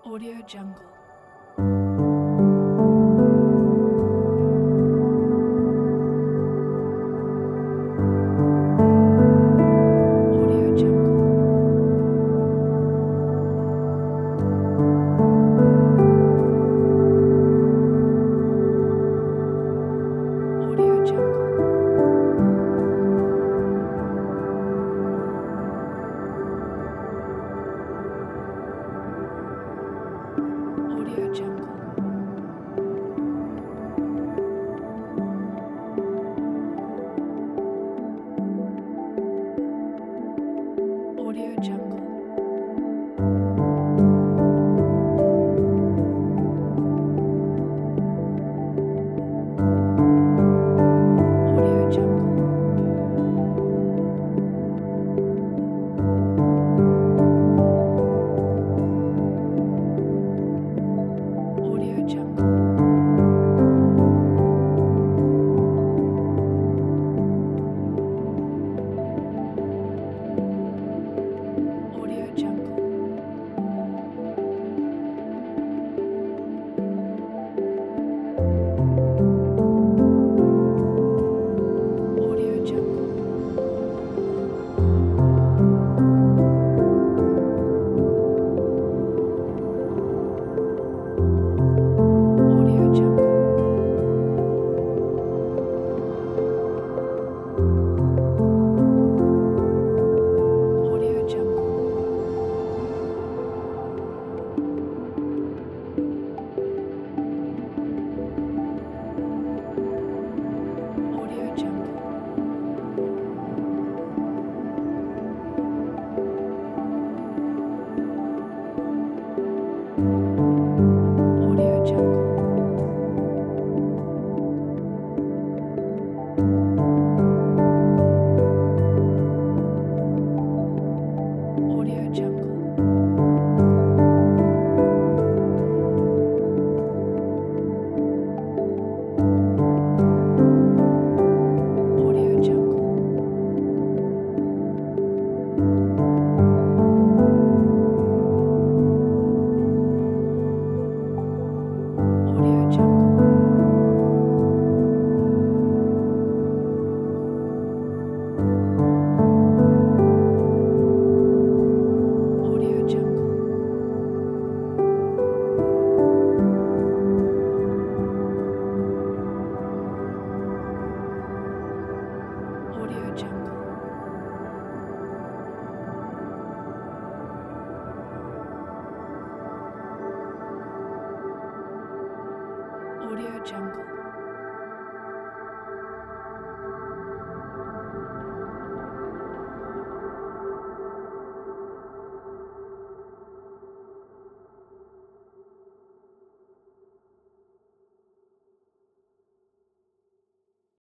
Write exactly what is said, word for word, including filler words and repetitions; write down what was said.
Audio Jungle. Audio Jungle. Audio Jungle. Audio Jungle. Audio Jungle. Audio Jungle. Audio Jungle. Audio Jungle. Audio Jungle. Audio Jungle. Audio Jungle. Audio Jungle. Audio Jungle. Audio Jungle. Audio Jungle. Audio Jungle. Audio Jungle. Audio Jungle. Audio Jungle.